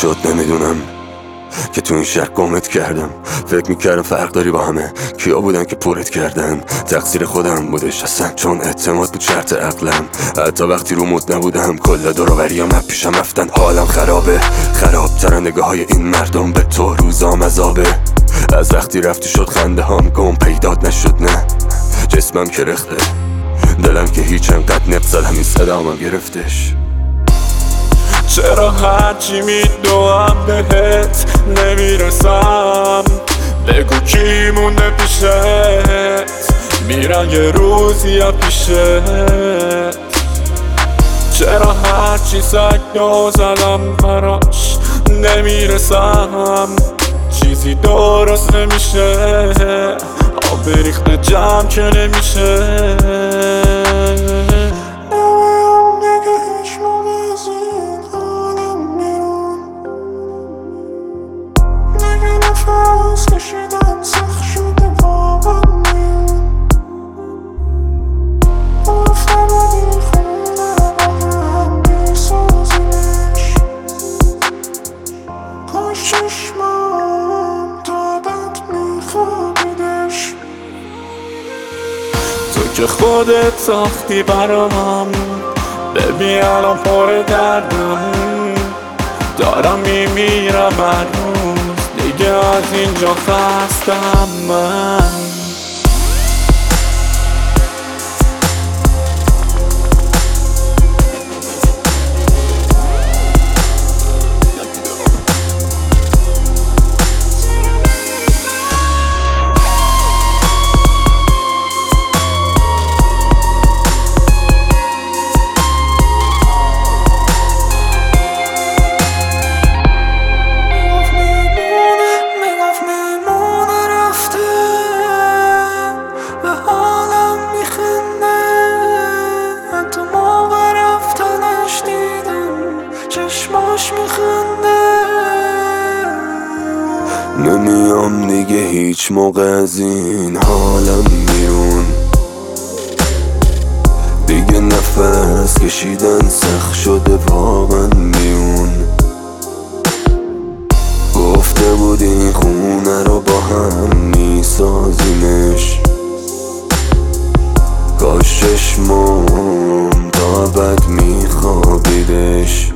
شد نمیدونم که تو این شهر گمت کردم. فکر میکردم فرق داری با همه، کیا بودن که پرت کردن؟ تقصیر خودم بودش اصلا، چون اعتماد بود شرط عقلم. حتی وقتی رو مود نبودم کل دوروبریام از پیشم رفتن. حالم خرابه، خرابتر نگاه های این مردم به تو، روزام عذابه. از وقتی رفتی شد خنده هام گم، پیدات نشد نه جسمم که رخته، دلم که هیچ انقدر نبزد همین صدامم گرفتش. چرا هرچی میدوام بهت نمیرسم؟ بگو کی مونده پیشت؟ میرن یه روزی یا پیشت. چرا هرچی سگو زدم براش نمیرسم؟ چیزی درست نمیشه، آب ریخته جمع که نمیشه. نفس کشیدن سخت شده واقعا میون، افتادن خونه با هم بیسازیمش. پشت چشمام تا بد میخوابیدش. تو که خودت ساختی برام، ببین الان پر دردم، دارم میمیرم هر روز دیگه از اینجا خستم من. چشماش میخنده. نمیام دیگه هیچ موقع از این حالم بیرون، دیگه نفس کشیدن سخت شده واقعا میون. گفته بود این خونه رو با هم میسازیمش، کاش چشمم تا بد میخوابیدش.